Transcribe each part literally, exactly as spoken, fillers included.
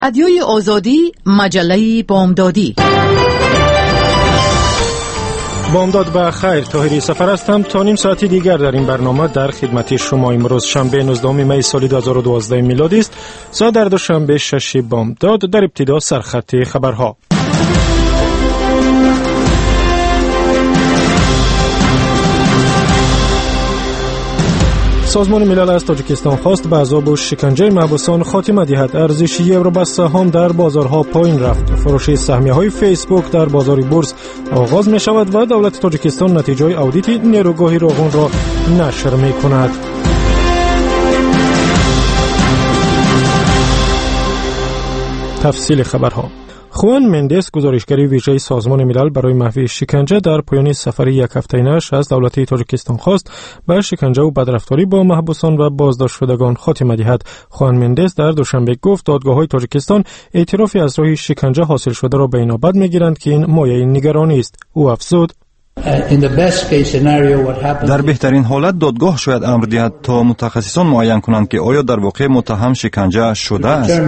رادیوی آزادی، مجله بامدادی. بامداد به خیر، طاهری سفر هستم. تا نیم ساعتی دیگر در این برنامه در خدمت شما. امروز شنبه نوزدهم می سال دو هزار و دوازده میلادی است. ساعت در دوشنبه شش بامداد. در ابتدا سرخط خبرها. سازمان ملل از تاجیکستان خواست به عذاب و شکنجه محبوسان خاتمه دهد. ارزش یورو به سهام در بازارها پایین رفت. فروش سهمیه‌های فیسبوک در بازار بورس آغاز می شود و دولت تاجیکستان نتیجه اودیت نیروگاه راغون را نشر می کند. تفصیل خبرها. خوان مندس، گزارشگری ویژه سازمان ملل برای محو شکنجه، در پایان سفر یک هفته‌ایش از دولت تاجیکستان خواست به شکنجه و بدرفتاری با محبوسان و بازداشت شدگان خاتمه دهد. خوان مندس در دوشنبه گفت دادگاه‌های تاجیکستان اعترافی از راه شکنجه حاصل شده را به این نوبت می‌گیرند که این مایه نگرانی است. او افزود: در بهترین حالت دادگاه شاید امر دهد تا متخصصان معین کنند که آیا در واقع متهم شکنجه شده است.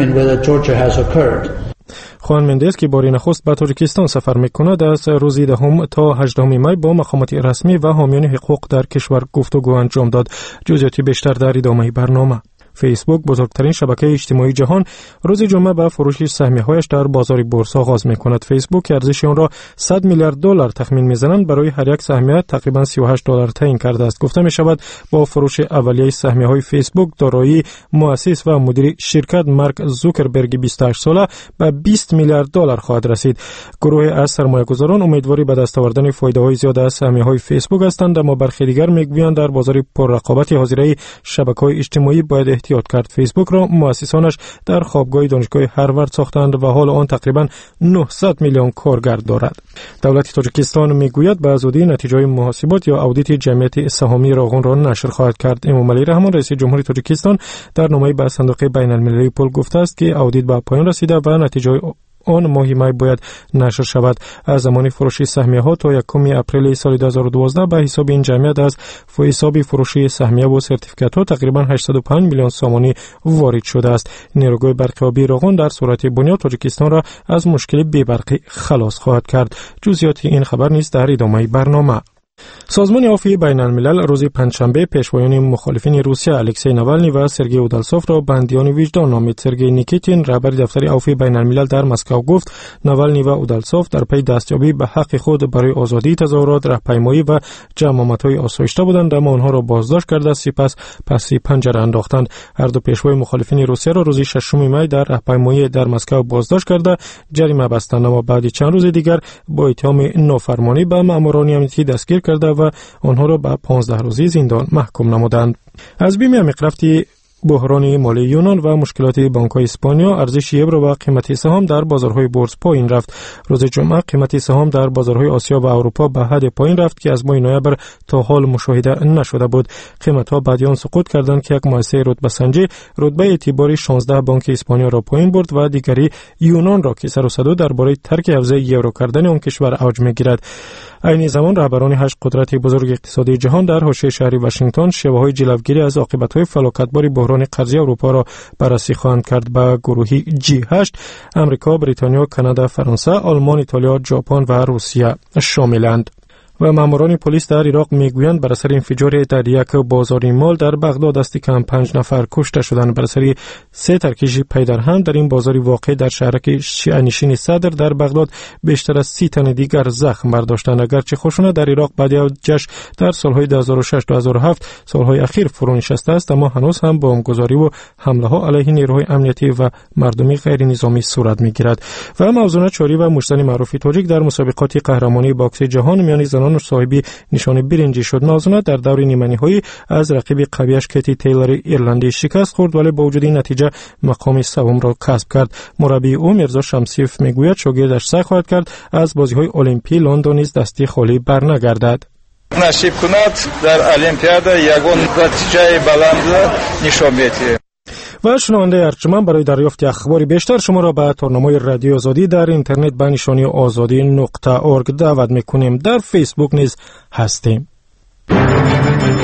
خوان مندس که بار نخست به تاجیکستان سفر می‌کند، از روز دهم تا هجدهم می با مقامات رسمی و حامیان حقوق در کشور گفتگو انجام داد. جزئیات بیشتر در ادامه برنامه. فیسبوک، بزرگترین شبکه اجتماعی جهان، روز جمعه به فروش سهمیه‌هایش در بازار بورس آغاز می‌کند. فیسبوک ارزش آن را صد میلیارد دلار تخمین می‌زنند. برای هر یک سهمیه تقریباً سی و هشت دلار تعیین کرده است. گفته می‌شود با فروش اولیه سهمیه‌های فیسبوک، دارایی مؤسس و مدیر شرکت مارک زوکربرگ بیست و هشت ساله به بیست میلیارد دلار خواهد رسید. گروه از سرمایه‌گذاران امیدواری به دست آوردن فایده‌های زیاد از سهمیه‌های فیسبوک هستند، اما برخی دیگر می‌گویند در بازار پررقابت حاضره شبکه‌های اجتماعی باید احتیاط کرد. فیسبوک را مؤسسانش در خوابگاه دانشگاه هاروارد ساختند و حال آن تقریباً نهصد میلیون کارگر دارد. دولت تاجیکستان میگوید به زودی نتیجه محاسبات یا اودیت جمعیت سهامی راغون را نشر خواهد کرد. امامعلی رحمان، رئیس جمهوری تاجیکستان، در نامه‌ای به صندوق بین‌المللی پول گفته است که اودیت به پایان رسیده و نتیجه آن ماهی می باید نشر شود. از زمان فروش سهمیه ها تا یکم اپریل سال دو هزار و دوازده به حساب این جمعیت از حساب فروش سهمیه و سرتیفیکات ها تقریبا هشتصد و پنج میلیون سامانی وارد شده است. نیروگاه برقی راغون در صورت بنیاد تاجیکستان را از مشکل بی‌برقی خلاص خواهد کرد. جزئیات این خبر نیز در ادامه برنامه. سازمان عفو بین الملل روز پنجشنبه پیشوایان مخالفین روسیه الکسی ناوالنی و سرگئی اودالسوف را بندیان وجدان نامید. سرگئی نیکیتین، رهبر دفتر عفو بین الملل، در مسکو گفت ناوالنی و اودالسوف در پی دستیابی به حق خود برای آزادی تظاهرات، راهپیمایی و جمع‌آمدهای آسایشته بودند، اما آنها را بازداشت کرده سپس پس پنجره انداختند. هر دو پیشوای مخالفین روسیه را روز ششم می در راهپیمایی در مسکو بازداشت کرده جریمه بستند، اما بعد چند روز دیگر با اتهام نافرمانی به ماموران امنیتی دستگیر کرده و آنها را به پانزده روزی زندان محکوم نمودند. از بیم عمیق بحران مالی یونان و مشکلات بانک‌های اسپانیا، ارزش یورو و قیمت سهام در بازارهای بورس پایین رفت. روز جمعه قیمت سهام در بازارهای آسیا و اروپا به حد پایین رفت که از ماه نوامبر تا حال مشاهده نشده بود. قیمت‌ها بعد آن سقوط کردند که یک مؤسسه رتبه سنجی رتبه اعتباری شانزده بانک اسپانیا را پایین برد و دیگری یونان را که سر و صدا درباره ترک حفظ یورو کردن آن کشور اوج می‌گیرد. این زمان رهبران هشت قدرت بزرگ اقتصادی جهان در حاشیه شهری واشنگتن شیوه‌های جلوگیری از عاقبت‌های فلاکتبار بحران قرضی اروپا را بررسی خواهند کرد. به گروهی جی هشت امریکا، بریتانیا، کانادا، فرانسه، آلمان، ایتالیا، ژاپن و روسیه شاملند. و ماموران پلیس در عراق میگویند بر اثر انفجار در یک بازار مال در بغداد دست کم پنج نفر کشته شدند. بر اثر سه ترکیش پی در هم در این بازار واقع در شهرک شیعه نشین صدر در بغداد بیشتر از سی تن دیگر زخم برداشتند. اگرچه خشونت در عراق بعد از جشن در سالهای دو هزار و شش تا دو هزار و هفت سالهای اخیر فرو نشسته است، اما هنوز هم بمبگذاری و حمله ها علیه نیروهای امنیتی و مردمی غیر نظامی صورت میگیرد. و موزونه چاری و مشتن معروف تاجیک در مسابقات قهرمانی باکس جهان میان زنان صاحبی نشان برنجی شد. موزونه در دور نیمه‌نهایی از رقیب قویش کتی تیلر ایرلندی شکست خورد، ولی با وجود این نتیجه مقام سوم را کسب کرد. مربی او میرزا شمسیف میگوید شاگردش سعی خواهد کرد از بازی‌های المپی لندن نیز دستی خالی برنگردد. نصیب کند در المپیادا یگان نتیجه بلند نشان بدهد. و شنونده ارجمند، برای دریافت اخبار بیشتر شما را به تارنمای رادیو آزادی در اینترنت به نشانی آزادی نقطه اورگ دعوت میکنیم. در فیسبوک نیز هستیم.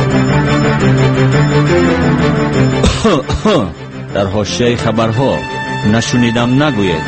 در حاشیه خبرها نشنیدم نگوید.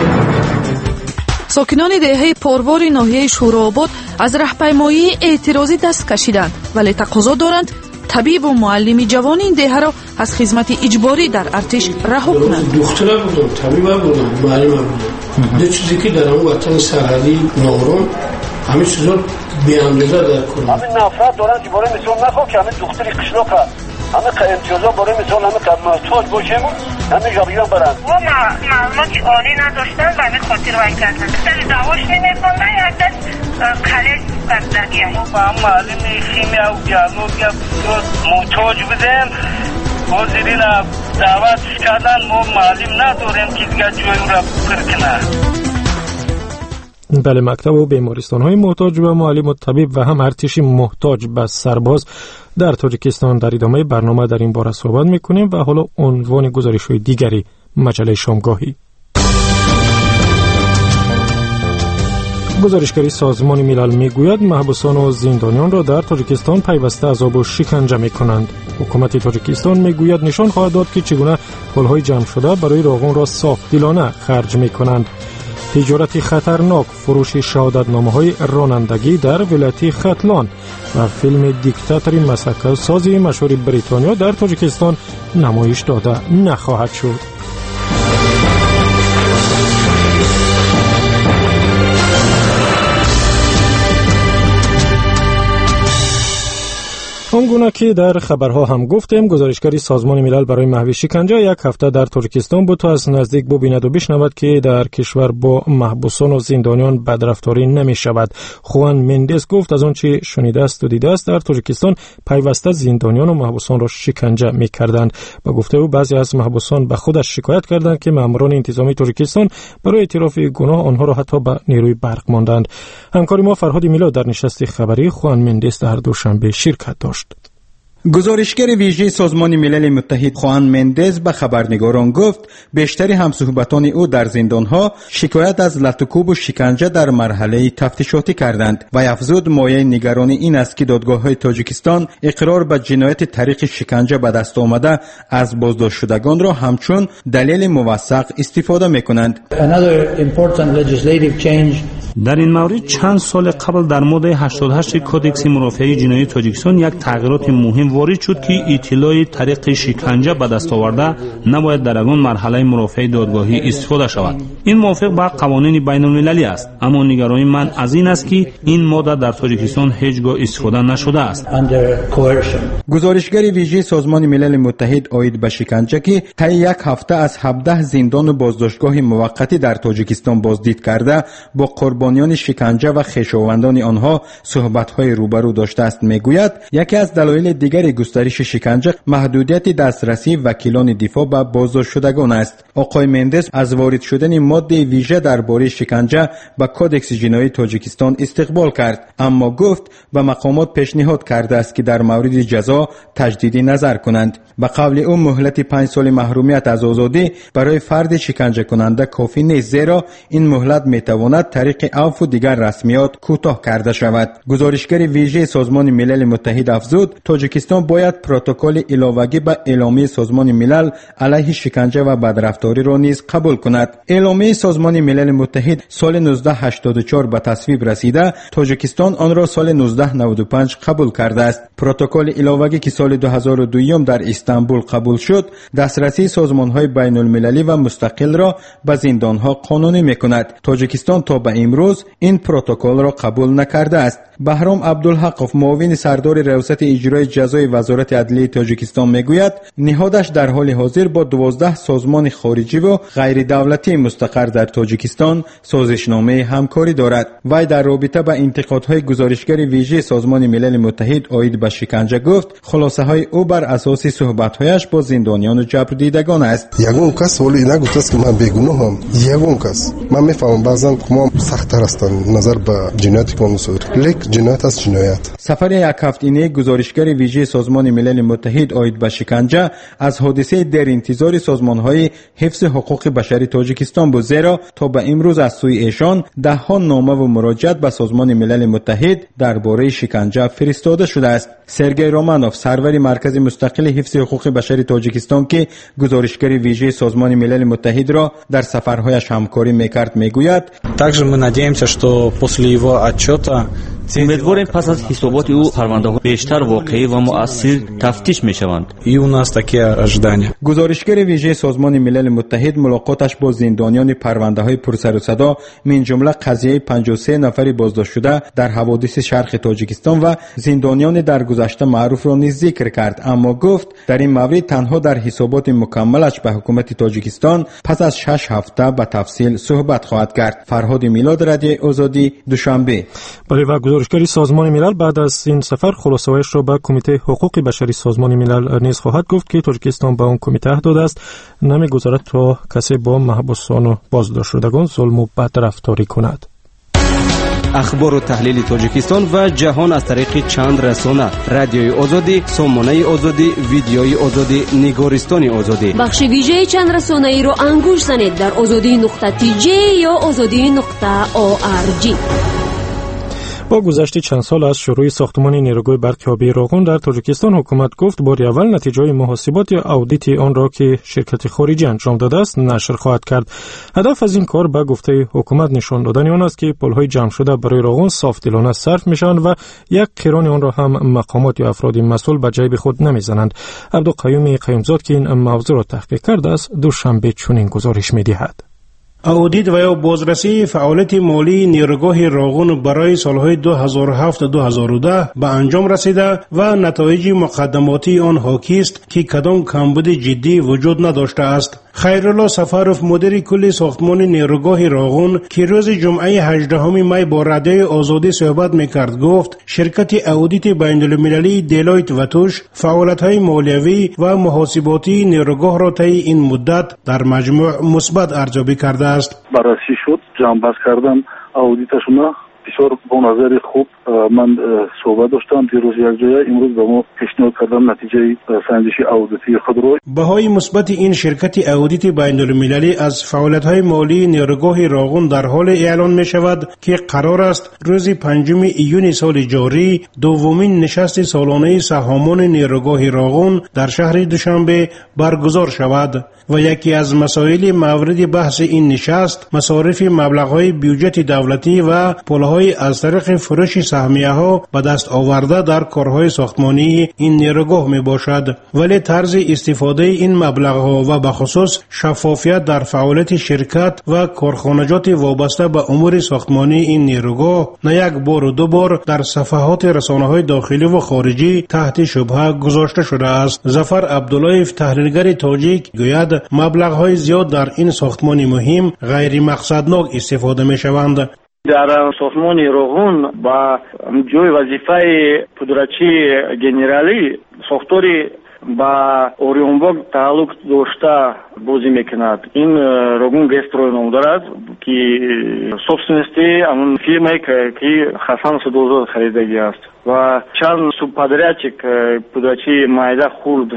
ساکنان دهه پرواری ناحیه شوراباد از راهپیمایی اعتراضی دست کشیدند، ولی تقاضا دارند طبیب و معلم جوان این دهه را از خدمت اجباری در ارتش رها کنند. دکتر بودم، طبیب بودم، معلم بودم. دو چیزی که در اون وطن سرحدی نورون همه چیزا بی اندازه در کنند. همین نفرت دارن که برای مثال نخواه که همین دختری قشلاق همه که امتیازا برای مثال همه که محتاج باشیم همه جا بیان برند. و معلومات عالی نداشتن و همین خاطر وای کردن. سر دعواش نمی‌کنن یا دست خلج بردگی هست. و هم معلم شیمیا و بیالوگیا محتاج بودیم. وزیری را دعوت کردن ما معلم نداریم که دیگه جوی را پر کنه. بله، مکتب و بیمارستان های محتاج به معلم و طبیب و هم ارتشی محتاج به سرباز در تاجیکستان در ادامه برنامه در این باره صحبت میکنیم و حالا عنوان گزارش های دیگری مجله شامگاهی. گزارشگری سازمان ملل میگوید محبوسان و زندانیان را در تاجیکستان پیوسته عذاب و شکنجه میکنند. حکومت تاجیکستان میگوید نشان خواهد داد که چگونه پولهای جمع شده برای راغون را صاف دلانه خرج میکنند. تجارت خطرناک، فروش شهادتنامه‌های رانندگی در ولایت ختلان و فیلم دیکتاتور مسکر سازی مشهور بریتانیا در تاجیکستان نمایش داده نخواهد شد. آنگونه که در خبرها هم گفتیم، گزارشگری سازمان ملل برای محو شکنجه یک هفته در تاجیکستان بود تا از نزدیک ببیند و بشنود که در کشور با محبوسان و زندانیان بدرفتاری نمی شود. خوان مندس گفت از آنچه شنیده است و دیده است در تاجیکستان پیوسته زندانیان و محبوسان را شکنجه می کردند. با گفته او بعضی از محبوسان به خودش شکایت کردند که ماموران انتظامی تاجیکستان برای اعتراف گناه آنها را حتی به نیروی برق ماندند. همکار ما فرهاد میلاد در نشست خبری خوان مندس در دوشنبه شرکت داشت. گزارشگر ویژه سازمان ملل متحد خوان مندز به خبرنگاران گفت بیشتر همصحبتان او در زندانها شکایت از لطوکوب و شکنجه در مرحله تفتیشاتی کردند و افزود مایه نگرانی این است که دادگاه‌های تاجیکستان اقرار به جنایت طریق شکنجه به دست آمده از بازداشت شدگان را همچون دلیل موثق استفاده می‌کنند. در این مورد چند سال قبل در ماده هشتاد و هشت کدکس مرافعه جنایی تاجیکستان یک تغییرات مهم وارد شد که اطلاع طریق شکنجه به دست آورده نباید در آن مرحله مرافعه دادگاهی استفاده شود. این موافق با قوانین بین المللی است، اما نگرانی من از این است که این ماده در تاجیکستان هیچگاه استفاده نشده است. گزارشگر ویژه سازمان ملل متحد عاید به شکنجه که طی یک هفته از هفده زندان و بازداشتگاه موقتی در تاجیکستان بازدید کرده با قربانیان شکنجه و خویشاوندان آنها صحبت‌های روبرو داشته است میگوید یکی از دلایل دیگر گسترش شکنجه محدودیت دسترسی وکیلان دفاع به بازداشت شدگان است. آقای مندس از وارد شدن ماده ویژه درباره شکنجه به کدکس جنایی تاجیکستان استقبال کرد، اما گفت به مقامات پیشنهاد کرده است که در مورد جزا تجدید نظر کنند. به قول او مهلت پنج سال محرومیت از آزادی برای فرد شکنجه کننده کافی نیست، زیرا این مهلت میتواند طریق عفو و دیگر رسمیات کوتاه کرده شود. گزارشگر ویژه سازمان ملل متحد افزود تاجیکستان باید پروتکل علاوگی به اعلامیه سازمان ملل علیه شکنجه و بدرفتاری را نیز قبول کند. اعلامیه سازمان ملل متحد سال نوزده هشتاد و چهار به تصویب رسیده، تاجیکستان آن را سال نوزده نود و پنج قبول کرده است. پروتکل علاوگی که سال دو هزار و دو در استانبول قبول شد، دسترسی سازمان‌های بین المللی و مستقل را به زندان‌ها قانونی می‌کند. تاجیکستان تا به امروز این پروتکل را قبول نکرده است. بهرام عبدالحق، معاون سردار ریاست اجرای جزای وزارت عدلیه تاجیکستان میگوید نهادش در حال حاضر با دوازده سازمان خارجی و غیر دولتی مستقر در تاجیکستان سازشنامه همکاری دارد. وی در رابطه با انتقادهای گزارشگر ویژه سازمان ملل متحد عاید به شکنجه گفت خلاصه های او بر اساس صحبت‌هایش با زندانیان و جبردیدگان است. یگون کس ولی نگفت است که من بیگناهم. یگون کس من میفهمم بعضن ما سخت خطر هستند نظر به جنایت قانون صادر، لیک جنایت است جنایت. سفر یک هفتگی گزارشگر ویژه سازمان ملل متحد آید به شکنجه از حادثه در انتظار سازمان‌های حفظ حقوق بشری تاجیکستان بود، زیرا تا به امروز از سوی ایشان ده ها نامه و مراجعات به سازمان ملل متحد درباره شکنجه فرستاده شده است. سرگئی رومانوف، سرور مرکز مستقل حفظ حقوق بشری تاجیکستان که گزارشگر ویژه سازمان ملل متحد را در سفرهایش همکاری میکرد، میگوید: также мы надеемся, что после его отчета امیدواریم پس از حسابات او پرونده‌ها بیشتر واقعی و مؤثر تفتیش می‌شوند. и у нас такие ожидания. گزارشگر ویژه سازمان ملل متحد ملاقاتش با زندانیان پرونده‌های پرسر و صدا من جمله قضیه پنجاه و سه نفر بازداشت شده در حوادث شرق تاجیکستان و زندانیان در گذشته معروف را نیز ذکر کرد، اما گفت در این مورد تنها در حسابات مکملش به حکومت تاجیکستان پس از شش هفته به تفصیل صحبت خواهد کرد. فرهاد میلاد، رادیو آزادی، دوشنبه. گزارشگری سازمان ملل بعد از این سفر خلاصه‌اش را به کمیته حقوق بشری سازمان ملل نیز خواهد گفت که تاجیکستان به اون کمیته داده است نمی‌گذارد تا کسی با محبوسان و بازداشت شدگان ظلم و بدرفتاری کند. اخبار و تحلیل تاجیکستان و جهان از طریق چند رسانه: رادیوی آزادی، سامانه آزادی، ویدیوی آزادی، نگارستان آزادی. بخش ویژه چند رسانه ای را انگوش زنید در آزادی نقطه تی جی یا آزادی نقطه او آر جی. با گذشت چند سال از شروع ساختمان نیروگاه برق آبی راغون در تاجیکستان، حکومت گفت بار اول نتیجه محاسبات یا اودیت آن را که شرکت خارجی انجام داده است نشر خواهد کرد. هدف از این کار به گفته حکومت نشان دادن آن است که پل‌های جمع شده برای راغون صافدلانه صرف میشوند و یک قران آن را هم مقامات یا افراد مسئول به جیب خود نمیزنند. عبدالقیوم قیومزاد که این موضوع را تحقیق کرده است دوشنبه چنین گزارش می‌دهد. اودیت و یا بازرسی فعالیت مالی نیروگاه راغون برای سالهای دو هزار و هفت تا دو هزار و ده به انجام رسیده و نتایج مقدماتی آن حاکی است که کدام کمبود جدی وجود نداشته است. خیرالله سفروف، مدیر کل ساختمان نیروگاه راغون که روز جمعه هجدهم می با رادیو آزادی صحبت میکرد، گفت شرکت اودیت بین‌المللی دیلایت و توش فعالیت‌های مالیوی و محاسباتی نیروگاه را طی این مدت در مجموع مثبت ارزیابی کرده است. بررسی شد، جمع‌بندی کردم اودیتشون بسیار با نظر خوب. من صحبت داشتم دیروز یک جای، امروز به ما پیشنهاد کردم نتیجه سنجش اودیتی خود رو. بهای مثبت این شرکت اودیت بین‌المللی از فعالیت‌های مالی نیروگاه راغون در حال اعلان می شود که قرار است روز پنجم ایون سال جاری دومین نشست سالانه سهامان نیروگاه راغون در شهر دوشنبه برگزار شود و یکی از مسائل مورد بحث این نشست مصارف مبلغ‌های بودجه دولتی و پول‌های از طریق فروش سهمیه‌ها به دست آورده در کارهای ساختمانی این نیروگاه می باشد، ولی طرز استفاده این مبلغ‌ها و به خصوص شفافیت در فعالیت شرکت و کارخانجات وابسته به امور ساختمانی این نیروگاه نه یک بار و دو بار در صفحات رسانه‌های داخلی و خارجی تحت شبهه گذاشته شده است. ظفر عبداللهیف، تحلیلگر تاجیک، گوید مبلغ‌های زیاد در این ساختمان مهم غیر مقصدناک استفاده می‌شوند. در ساختمان راغون با جای وظیفه پودرچی گنرالی ساختاری با اوریونباگ تعلق داشته بازی میکند. این راغون گستروی نام دارد که собственности همون فیرمایی که حسن سدوزاد خریدگی است و چند سوبپادریاتچик پودرچی مایده خورد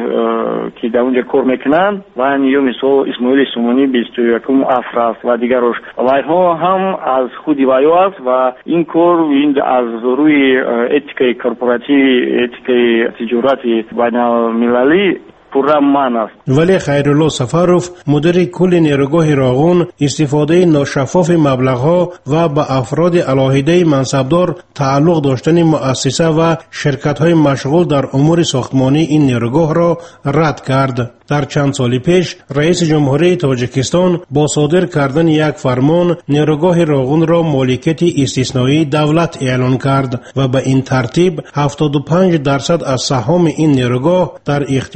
که در اونجا کار میکنند و نیو مثال اسماعیل سومانی بیست و یکم افراس و دیگرش و اینها هم از خودی وایو است و این کار این از روی اتیکای کورپوراتی اتیکای تجارتی بین‌المللی پرمان است. ولی خیرالله سفروف، مدیر کل نیروگاه راغون، استفاده ناشفاف مبلغ‌ها و به افراد علاهده منصبدار تعلق داشتن مؤسسه و شرکت‌های مشغول در امور ساختمانی این نیروگاه را رد کرد. در چند سال پیش رئیس جمهوری تاجیکستان با صادر کردن یک فرمان نیروگاه راغون را مالکیت استثنایی دولت اعلان کرد و به این ترتیب هفتاد و پنج درصد از سهام این نیروگاه در اختیار دولت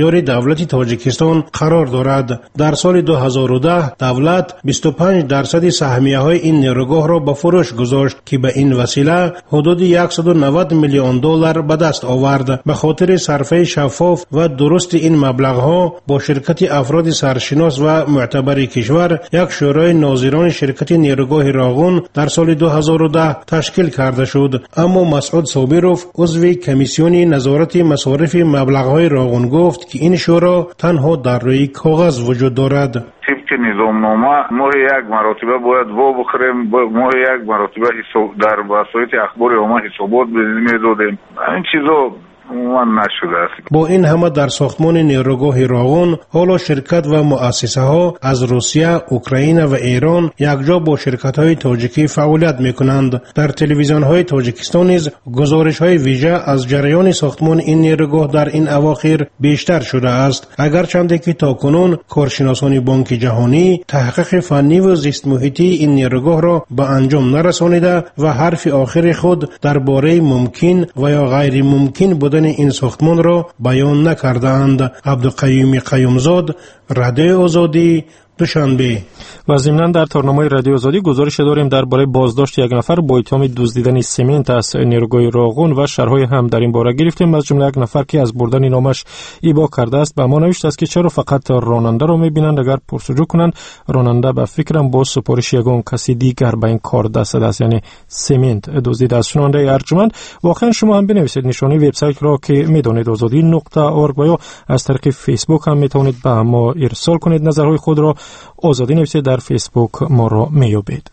دولت تاجیکستان قرار دارد. در سال دو هزار و ده دولت بیست و پنج درصد سهمیه های این نیروگاه را به فروش گذاشت که به این وسیله حدود صد و نود میلیون دلار به دست آورد. به خاطر صرفه شفاف و درست این مبلغ ها با شرکت افراد سرشناس و معتبر کشور یک شورای ناظران شرکت نیروگاه راغون در سال دو هزار و ده تشکیل کرده شد. اما مسعود صابروف عضو کمیسیون نظارت مصارف مبلغ های راغون گفت که این شورا تنها در روی کاغذ وجود دارد. طبق نظامنامه ماه یک مرتبه باید وا بخوریم، ماه یک مرتبه در وسایط اخبار عامه حسابات میدادیم. این چیزا نشده است. با این همه در ساختمان نیروگاه راغون حالا شرکت و مؤسسه ها از روسیه، اوکراین و ایران یکجا با شرکت های تاجیکی فعالیت می کنند. در تلویزیون های تاجیکستان نیز گزارش های ویژه از جریان ساختمان این نیروگاه در این اواخر بیشتر شده است. اگرچند که تاکنون کارشناسان بانک جهانی تحقیق فنی و زیست محیطی این نیروگاه را به انجام نرسانیده و حرف آخر خود درباره ممکن و یا غیر ممکن بودن این ساختمان را بیان نکردند. عبدالقیوم قیومزاد، رادیو آزادی، دوشنبه. و ضمناً در تارنامه رادیو آزادی گزارش داریم درباره بازداشت یک نفر با اتهام دزدیدن سمنت از نیروگاه راغون و شرح‌های هم در این باره گرفتیم. از جمله یک نفر که از بردن نامش ایبا کرده است به ما نوشته است که چرا فقط راننده را می‌بینند، اگر پرسجو کنند راننده به فکرم با سپارش یگان کسی دیگر به این کار دست است، یعنی سمنت دزدیده است. شنونده ارجمند، واقعا شما هم بنویسید نشانی وبسایت را که می‌دانید آزادی نقطه اورگ و یا از طریق فیسبوک هم می‌توانید به ما ارسال کنید نظرهای خود را. آزادی نویسید در فیسبوک ما را میابید.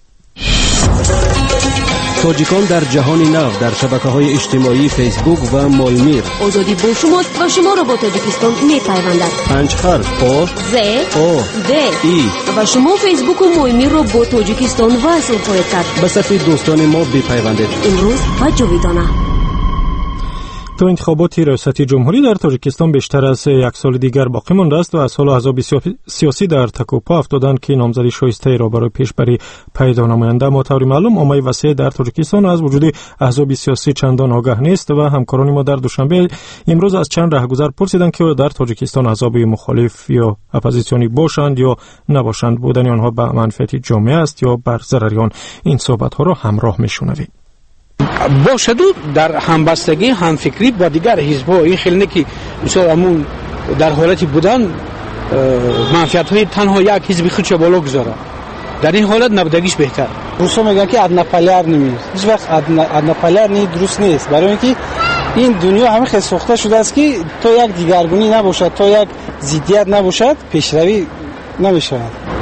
تاجیکان در جهان نو در شبکه‌های اجتماعی فیسبوک و مالمیر. آزادی با شماست و شما را با تاجیکستان میپیوندد. پنج حرف آ ز آ د ای و شما فیسبوک و مالمیر را با تاجیکستان وصل خواهید کرد. به صفحه دوستان ما بپیوندید. امروز و جاویدانه. تا انتخابات ریاست جمهوری در تاجیکستان بیشتر از یک سال دیگر باقی مانده است و از حال احزاب سیاسی در تکوپا افتادند که نامزدی شایسته را برای پیشبری پیدا نمایند. اما طور معلوم عامه وسیع در تاجیکستان از وجود احزاب سیاسی چندان آگاه نیست و همکاران ما در دوشنبه امروز از چند راهگذر پرسیدند که در تاجیکستان احزاب مخالف یا اپوزیسیونی باشند یا نباشند، بودن آنها به منفعت جامعه است یا بر ضرر آن. این صحبت ها را همراه میشنوید. باشد در همبستگی همفکری با دیگر حزب‌ها این خیلی نه که مثلا همون در حالتی بودن منفعت‌های تنها یک حزب خودش بالا گذاره. در این حالت نبودگیش بهتر. روسا میگن که ادنا پلر نمیست. هیچ وقت ادنا پلر نی درست نیست، برای اینکه این دنیا همه خیلی ساخته شده است که تا یک دیگرگونی نباشد، تا یک ضدیت نباشد، پیشروی نمیشه.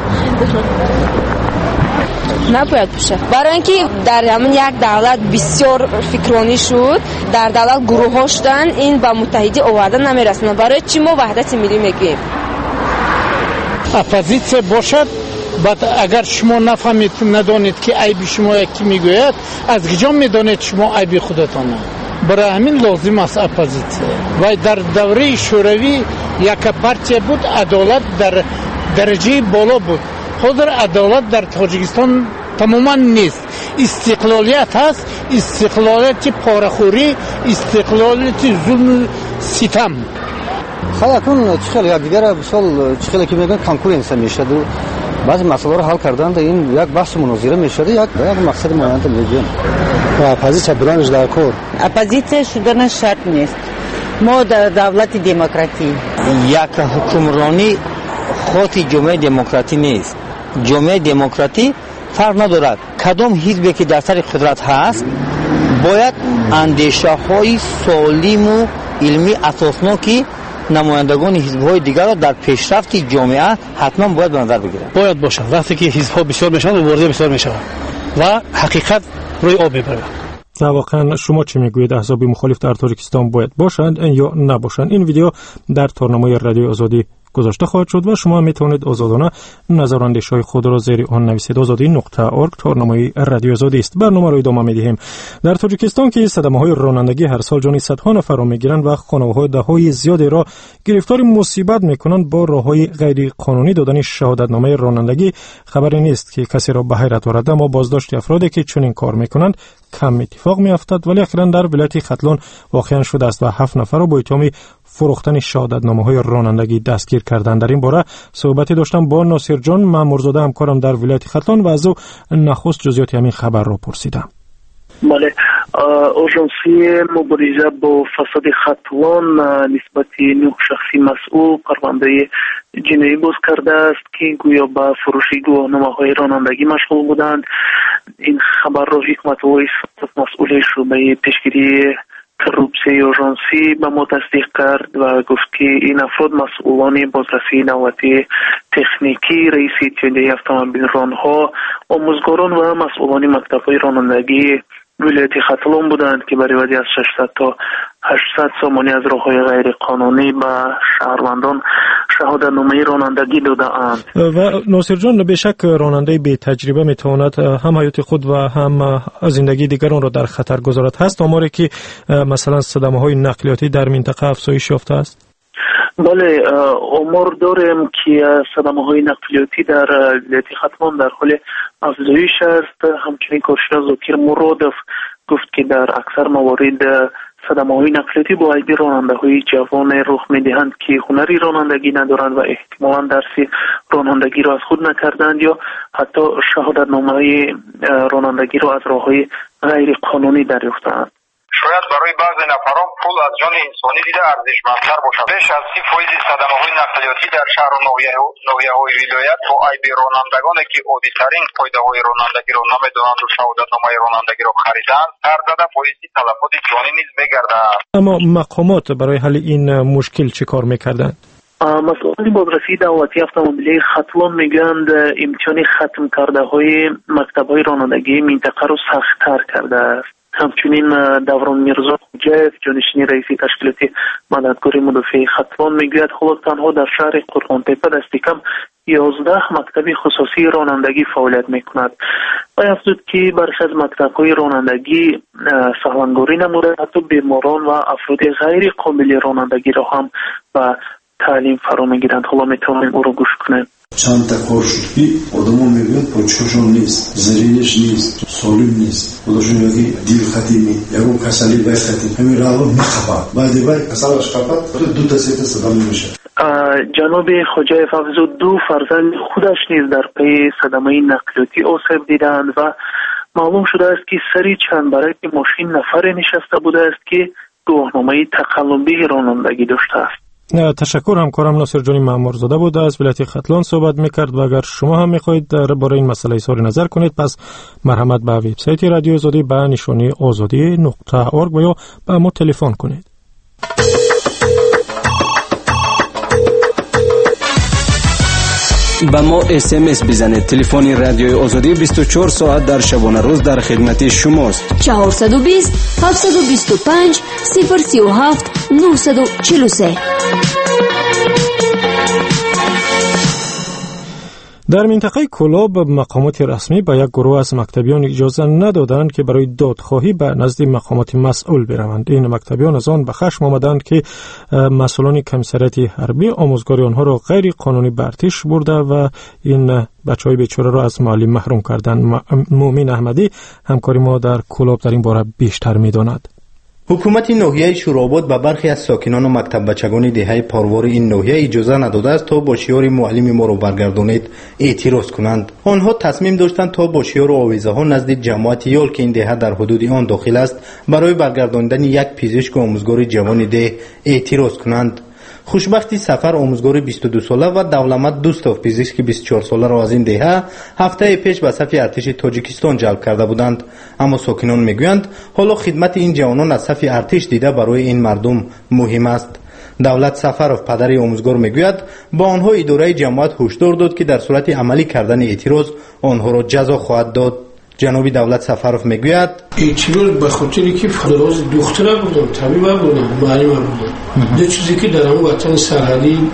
نباید باشه، برای اینکه در همون یک دولت بسیار فکرانی شد، در دولت گروه ها شدن، این با متحدی آوردن نمیرسونه. برای چی ما وحدت ملی میگیم؟ اپوزیسیون باشد، بعد اگر شما نفهمید ندانید که عیب شما یکی میگوید، از کجا میدانید شما عیب خودتانه؟ برای همین لازم است اپوزیسیون. و در دوره شوروی یک پارتی بود، عدالت در درجه بالا بود. حاضر عدالت در تاجیکستان تماما نیست. استقلالیت هست، استقلالیت پارخوری، استقلالیت ظلم ستم. خیلیتون چخیل دیگر بسیار چخیل که میگن کنکورنس میشه. بعضی مسائل رو حل کردن این یک بحث مناظره میشه، یک یک مقصد معین میگن. و اپوزیسیون برانش در کار. اپوزیسیون شدن شرط نیست. ما در دولت دموکراتی یک حکمرانی خود جامعه دموکراتی نیست. جامعه دموکراتی فرق ندارد کدام حزبی که در سر قدرت هست باید اندیشه های سالم و علمی اساسناکی نمایندگان حزب های دیگر را در پیشرفت جامعه حتما باید به نظر بگیرند. باید باشه وقتی که حزب ها بسیار میشن و ورزه بسیار میشن و حقیقت روی آب میبره. واقعا شما چی میگویید؟ احزاب مخالف در تاجیکستان باید باشند یا نباشند؟ این ویدیو در تارنامه رادیو آزادی گذاشته خواهد شد و شما می توانید آزادانه نظر و اندیشه‌های خود را زیر آن نویسید. آزادی نقطه اورگ تارنمای رادیو آزادی است. برنامه را ادامه می‌دهیم. در تاجیکستان که صدمه‌های رانندگی هر سال جان صدها نفر را می‌گیرند و خانواده‌های ده‌های زیادی را گرفتار مصیبت می‌کنند با راه‌های غیر قانونی دادن شهادتنامه رانندگی، خبری نیست که کسی را به حیرت آورد، اما بازداشت افرادی که چنین کار می‌کنند کم اتفاق می‌افتد. ولی اخیراً در ولایت ختلان واقعاً شده است و هفت نفر را با اتهام فروختن شهادتنامه‌های رانندگی دستگیر کردند. در این باره صحبتی داشتم با ناصر جان مامورزاده همکارم در ولایت ختلان و از او نخست جزئیات همین خبر را پرسیدم. بله، اورژانسی مبارزه با فساد ختلان نسبت نه شخصی مسئول پرونده جنایی باز کرده است که گویا به فروش گواهنامه‌های رانندگی مشغول بودند. این خبر را حکمت وایس مسئول شعبه پیشگیری کرپسیون اورژانسی به ما تصدیق کرد و گفت که این افراد مسئولان بازرسی نوبتی تکنیکی، رئیس اتحادیه اتومبیلرانها، آموزگاران و مسئولان مکتب‌های رانندگی ولایت ختلان بودند که برای وضعی از ششصد تا هشتصد سامانی از راه‌های غیر قانونی به شهروندان شهادتنامه رانندگی داده‌اند. و ناصر جان، به شک راننده بی تجربه میتواند هم حیات خود و هم زندگی دیگران را در خطر گذارد. هست آماری که مثلا صدمه‌های نقلیاتی در منطقه افزایش یافته است؟ بله، آمار داریم که صدمه‌های نقلیاتی در ولایت ختلان در حال افزایش است. همچنین کارشناس ذاکر مرادف گفت که در اکثر موارد صدمه‌های نقلیاتی با ایدی راننده‌های جوان رخ می‌دهند که هنری رانندگی ندارند و احتمالاً درس رانندگی را از خود نکردند یا حتی شهادتنامه رانندگی را از راه‌های غیر قانونی دریافتند. شاید برای بعضی نفران پول از جان انسانی دیده ارزشمندتر باشد. بیش از سی فیصد صدمه‌های نقلیاتی در شهر و ناحیه‌های ولایت با عیب رانندگانی که عادی‌ترین قاعده‌های رانندگی را نمی‌دانند و شهادتنامه رانندگی را خریدند، هر زده باعث تلفات جانی نیز می‌گردد. اما مقامات برای حل این مشکل چه کار می‌کردند؟ مسئولان بازرسی دولتی اتومبیلی ختلان میگویند امتحان ختم کرده های مکتب های رانندگی منطقه را سخت‌تر کرده است. همچنین دوران میرزا خوجایف جانشین رئیس تشکیلات مددکار مدافع ختلان میگوید حالا تنها در شهر قرغان‌تپه دست کم یازده مکتب خصوصی رانندگی فعالیت میکند و افزود که برخی از مکتب‌های رانندگی سهلنگاری نموده، حتی بیماران و افراد غیر قابل رانندگی را هم و تعلیم فرا میگیرند. حالا میتونیم او رو گوش کنیم. چند تا کار شد که آدم ها میگوید پاچه‌شان نیست، زرینش نیست، سالم نیست، خودشون یکی دیل ختیمی یکو کسلی بای ختیم همین را رو میخواد بعدی بای کسلش خفت دو تا سه تا صدام میشه. جناب خوجایف افزود دو فرزند خودش نیز در پی صدمه نقلیاتی آسیب دیدند و معلوم شده است که سری چند برای ماشین نفر نشسته بوده است که گواهنامه تقلبی رانندگی داشته است. تشکر. همکارم ناصر جانی مامورزاده بود از ولایت ختلان صحبت میکرد و اگر شما هم میخواهید درباره این مسئله اظهار نظر کنید پس مرحمت به وبسایت رادیو آزادی به نشانی آزادی نقطه اورگ و یا به ما تلفن کنید. با ما اس ام اس بزنید. تلفن رادیوی آزادی بیست و چهار ساعت در شبانه روز در خدمت شماست. چهارصد و بیست هفتصد و بیست و پنج صفر سی و هفت نهصد و چهل و سه. در منطقه کلاب مقامات رسمی به یک گروه از مکتبیان اجازه ندادند که برای دادخواهی به نزد مقامات مسئول بروند. این مکتبیان از آن به خشم آمدند که مسئولان کمیسریات حربی آموزگاری آنها را غیر قانونی به ارتش برده و این بچهای بیچاره را از معلم محروم کردند. مومن احمدی همکاری ما در کلاب در این باره بیشتر می‌داند. حکومت ناحیه شوراباد به برخی از ساکنان و مکتب بچگان دهه پاروار این ناحیه اجازه نداده است تا با شعار معلم ما را برگردانید اعتراض کنند. آنها تصمیم داشتند تا با شعار و آویزه ها نزد جماعت یال که این دهه در حدود آن داخل است برای برگرداندن یک پزشک و آموزگار جوان ده اعتراض کنند. خوشبختی سفر آموزگار بیست و دو ساله و دولمت دوستاف پزشک بیست و چهار ساله را از این دهه هفته پیش به صف ارتش تاجیکستان جلب کرده بودند، اما ساکنان میگویند حالا خدمت این جوانان از صف ارتش دیده برای این مردم مهم است. دولت سفرов پدر آموزگار میگوید با آنها اداره جماعت هشدار داد که در صورت عملی کردن اعتراض آنها را جزا خواهد داد. جناب دولت سفرов میگوید اعتراض به خاطری که فراز دختره بودم، طبیب بودم، معلم بودم. دو چیزی که در اون وطن سرحدی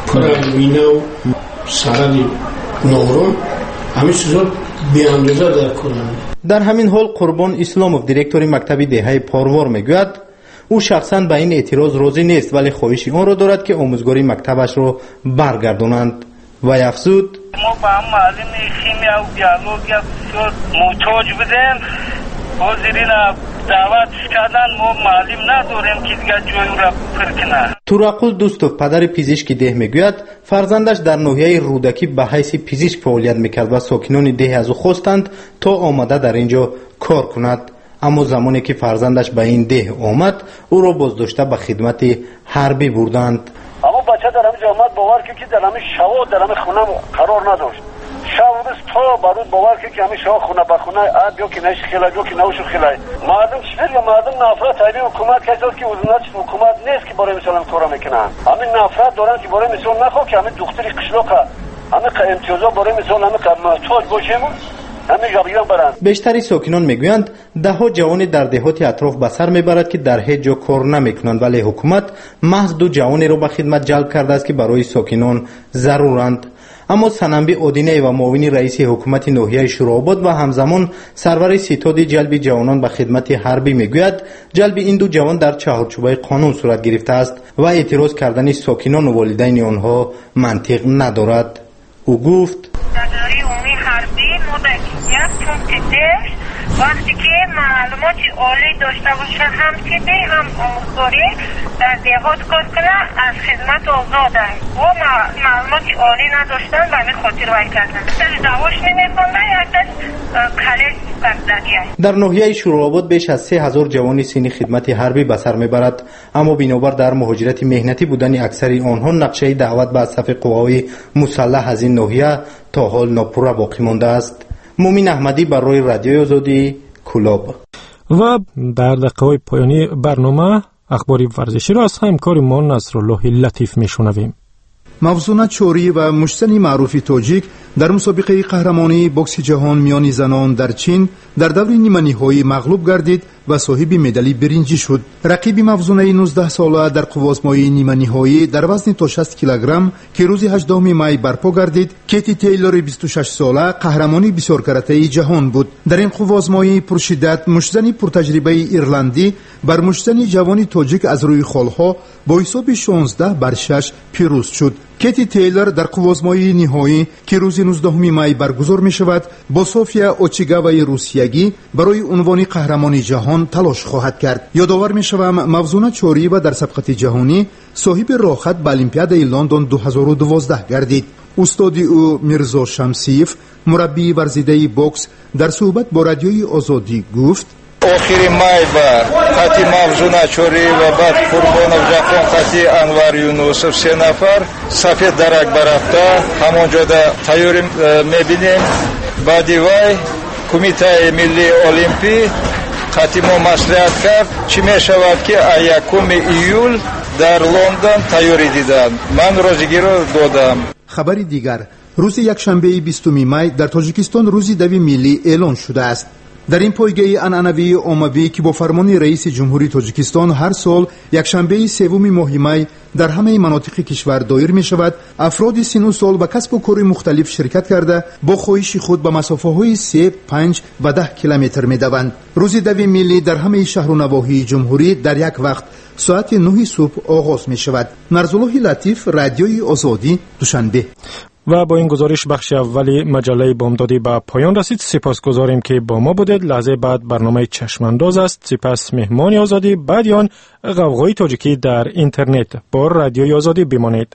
کرانوینو سرد نورون همه چیزا بی اندازه در کنند. در همین حال قربان اسلاموف دیرکتور مکتب دهه پاروار میگوید او شخصا به این اعتراض راضی نیست ولی خواهش آن را دارد که آموزگاری مکتبش را برگردانند و افزود ما با هم معلم شیمیا و بیولوژی بسیار محتاج بودیم. حاضرین دعوتش کردن ما معلم نداریم که دیگه جای را پر کنه. توراقل دوستوف پدر پزشک ده میگوید فرزندش در ناحیه رودکی به حیث پزشک فعالیت میکرد و ساکنان ده از او خواستند تا آمده در اینجا کار کند، اما زمانی که فرزندش به این ده آمد او را بازداشته به خدمت حربی بردند. اما بچه در همین آمد باور که در همین شوا در همین خونه قرار نداشت. شب روز تا برود باور که همین شوا خونه به خونه آب یا که نش خیلی یا که نوش خیلی. مردم چطور یا مردم نفرت ایبی حکومت کساست که وزنات حکومت نیست که برای مثلا کارا میکنن. همین نفرت دارن که برای مثلا نخوا که همین دختری قشلاق همین امتیازا برای مثلا همین محتاج باشیم. بیشتری ساکنان میگویند ده ها جوان در دهات اطراف به سر میبرد که در هیچ جا کار نمیکنند ولی حکومت محض دو جوانی را به خدمت جلب کرده است که برای ساکنان ضرورند. اما سننبی اودینه و معاون رئیس حکومت ناحیه شوراباد و همزمان سرور ستاد جلب جوانان به خدمت حربی میگوید جلب این دو جوان در چهارچوبه قانون صورت گرفته است و اعتراض کردن ساکنان و والدین آنها منطق ندارد. او گفت وقتی که معلومات عالی داشته باشه هم تیبی هم آموزگاری در دهات کار کنه از خدمت آزاده و معلومات عالی نداشتن و همین خاطر وای کردن سر دواش نمیکنه یک دست کلیس بردگیه. در ناحیه شوراباد بیش از سه هزار جوان سینی خدمت حربی به سر میبرد، اما بنابر در مهاجرت مهنتی بودن اکثر آنها نقشه دعوت به صف قوای مسلح از این ناحیه تا حال ناپوره باقی مانده است. مومین احمدی برای رادیوی آزادی کلاب. و در دقیقه‌های پایانی برنامه اخباری ورزشی را از همکار ما نصرالله لطیف میشنویم. مفزونه چوری و مشتنی معروف تاجیک در مسابقه قهرمانی بوکس جهان میان زنان در چین در دور نیمه نهایی مغلوب گردید و صاحب مدال برنجی شد. رقیب مفزونه نوزده ساله در قوازمایی نیمه نهایی در وزن تا شصت کیلوگرم که روز هجدهم می برپا گردید کیتی تیلور بیست و شش ساله قهرمانی بسیار کرته جهان بود. در این قوازمایی پرشدت مشتنی پرتجربه ایرلندی بر مشتنی جوانی تاجیک از روی خالها با حساب شانزده بر شش پیروز شد. کیتی تیلر در قوازمایی نهایی که روز نوزدهم می برگزار می شود با سوفیا اوچیگاوای روسیگی برای عنوان قهرمانی جهان تلاش خواهد کرد. یادآور می شوم مفزونه چوری و در سبقت جهانی صاحب راحت به المپیادای لندن دو هزار و دوازده گردید. استاد او میرزا شمسیف مربی ورزیده بوکس در صحبت با رادیوی آزادی گفت آخری مای با خطی مفزونه چوری و بعد قربانов جهان خطی انور یونوسов سه نفر سفید درک برفته همونجا در تیاری میبینیم. بعدی وای کمیته ملی المپی خطی ما مصلحت کرد چی میشود که یکم ایول در لندن تیاری دیدن. من روزگی رو دادم. خبری دیگر روز یکشنبه بیستم می در تاجیکستان روز دوی ملی اعلان شده است. در این پایگاه عنعنوی عمومی که با فرمان رئیس جمهوری تاجیکستان هر سال یکشنبه سوم ماه می در همه مناطق کشور دایر می شود، افراد سن و سال به کسب و کار مختلف شرکت کرده با خواهش خود به مسافه های سه، پنج و ده کیلومتر می دوند. روز دوی ملی در همه شهر و نواحی جمهوری در یک وقت ساعت نه صبح آغاز می شود. نصرالله لطیف، رادیوی آزادی، دوشنبه. و با این گزارش بخش اولی مجله بامدادی به پایان رسید. سپاسگزاریم که با ما بودید. لحظه بعد برنامه چشمانداز است. سپس مهمان آزادی، بعد آن غوغای تاجیکی در اینترنت. با رادیوی آزادی بمانید.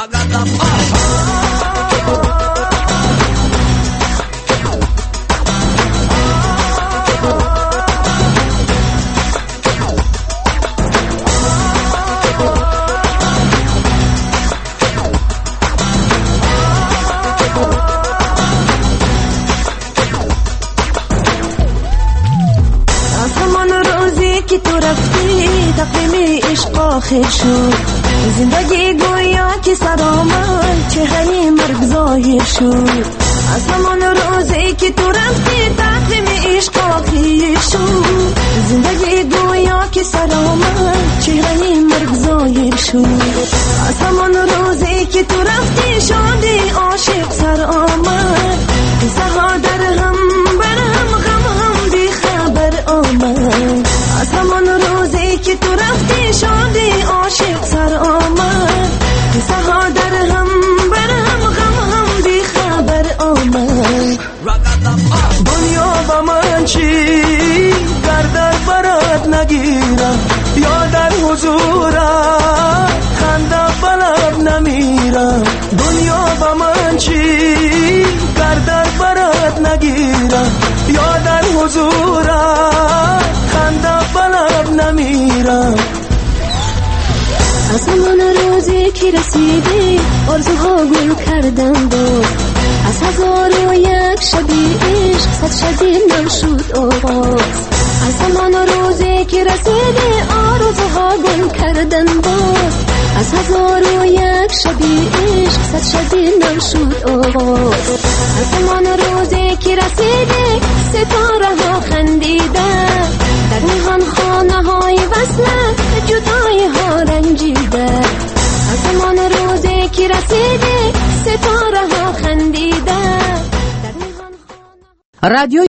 آخر شد زندگی گویا که سرآمد چهره مرگ ظاهر شد از همان روزی که تو رفتی تقویم عشق آخر شد زندگی گویا که سرآمد چهره مرگ ظاهر شد از همان روزی که تو دنیا با من چی در در برات نگیرم یا در حضورم خنده بلب نمیرم دنیا با من چی در در برات نگیرم یا در حضورم خنده بلب نمیرم از همان روزی که رسیدی آرزوها گل کردم باز از هزار و یک شبی عشق صد شبی نشد آغاز از همان روزی که رسیدی آرزوها گل کردم باز از هزار و یک شبی عشق صد شبی نشد آغاز از همان روزی که رسیدی ستاره ها خندیدن در نهان خانه های وصلت جدای ها رنجیده از همان روزی که رسیدی ستاره ها خندیده رادیو